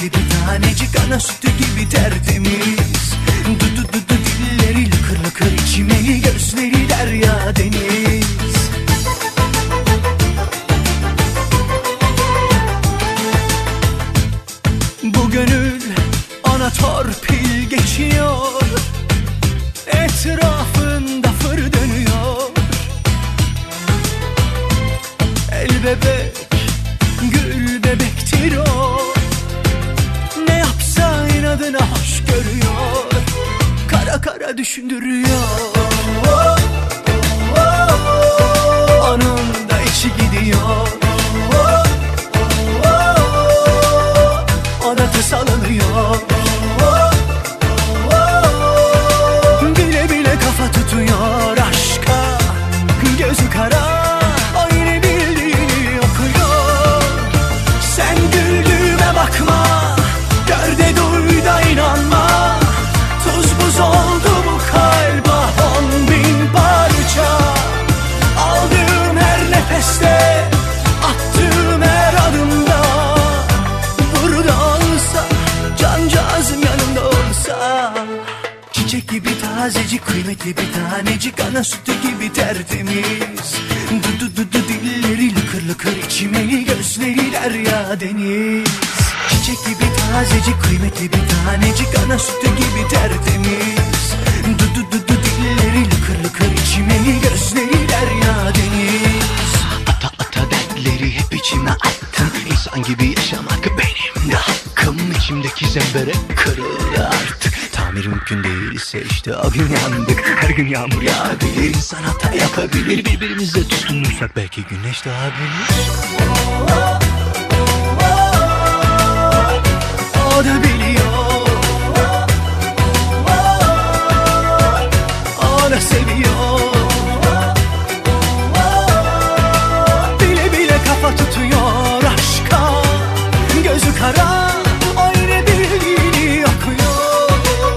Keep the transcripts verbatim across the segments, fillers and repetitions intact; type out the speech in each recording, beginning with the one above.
kıymetli bir tanecik, ana sütü gibi tertemiz. Du du du du dilleri lıkır lıkır içimeli, gözleri derya deniz. Bu gönül ana torpil geçiyor, etrafında fır dönüyor. El bebek, gül bebektir o, ne yapsa inadına hoş görüyor, kara kara düşündürüyor. Onun da içi gidiyor, o da tasalanıyor. Bile bile kafa tutuyor aşka, gözü kara, o yine bildiğini okuyor. Sen güldüğüme bakma, gör de duy da inanma. Tuz buz oldu bu kalp, on bin parça. Aldığım her nefeste, attığım her adımda, burada olsa, cancağızım yanımda olsa. Çiçek gibi tazecik, kıymetli bir tanecik, ana sütü gibi tertemiz. Du du du du dilleri lıkır lıkır içimeli, gözleri derya deniz. Çiçek gibi tazecik, kıymetli bir tanecik, ana sütü gibi tertemiz. Du du du du dilleri lıkır lıkır içimeli, gözleri derya deniz. Ata ata dertleri hep içime attım, İnsan gibi yaşamak benim de hakkım. İçimdeki zemberek kırıldı artık, tamir mümkün değilse işte o gün yandık. Her gün yağmur yağabilir, insan hata yapabilir. Birbirimizle tutunursak belki güneş doğabilir. O da biliyor, o da seviyor. Bile bile kafa tutuyor aşka, gözü kara, o yine bildiğini okuyor.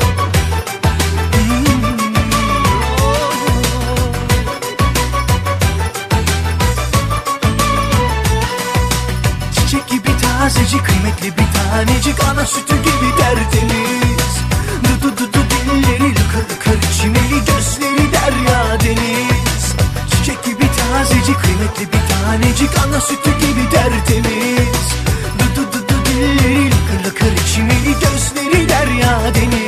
Çiçek gibi tazecik, kıymetli bir tanecik, ana sütü gibi tertemiz. Du du du du dilleri lıkır lıkır içimeli, gözleri derya deniz. Çiçek gibi tazecik, kıymetli bir tanecik, ana sütü gibi tertemiz. Du du du du dilleri lıkır lıkır içimeli, gözleri derya deniz.